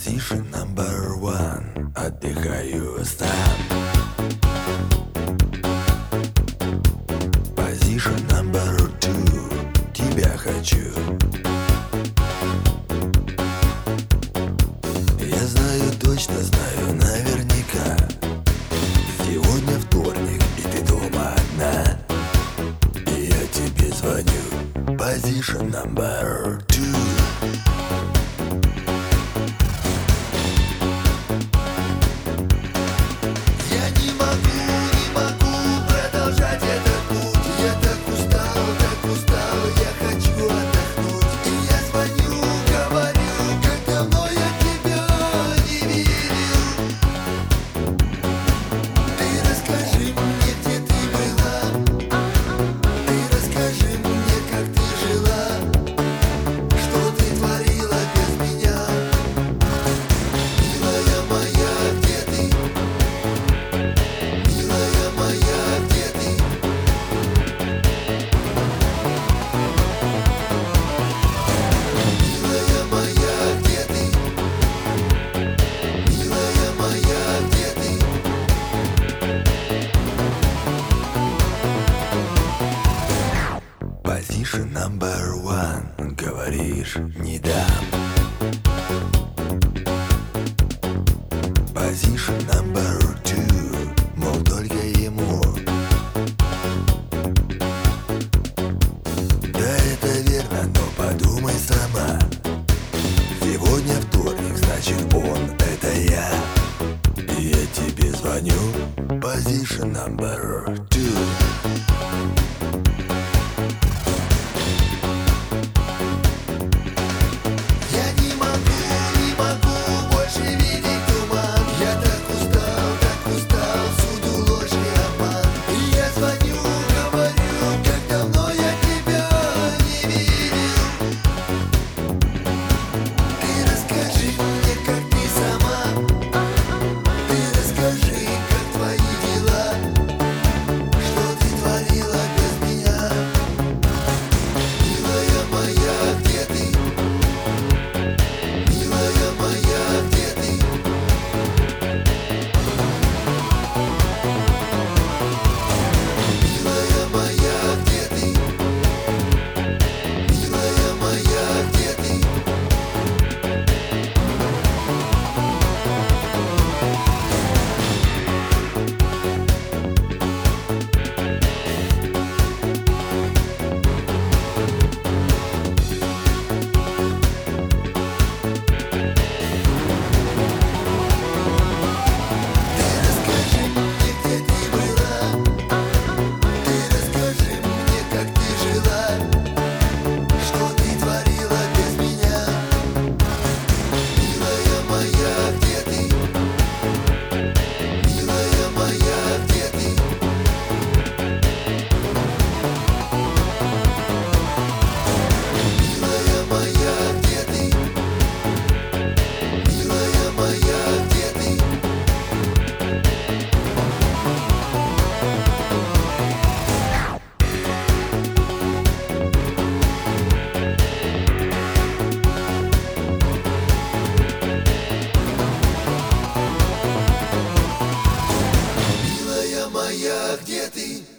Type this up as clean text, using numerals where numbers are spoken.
Position number one. Отдыхаю сам. Position number two. Тебя хочу. Я знаю, точно знаю, наверняка. Сегодня вторник, и ты дома одна. И я тебе звоню. Position number two. Position number one. Говоришь, не дам. Position number two. Мол, только ему. Да, это верно, но подумай сама. Сегодня вторник, значит он — это я. И я тебе звоню. Position number two. Где ты?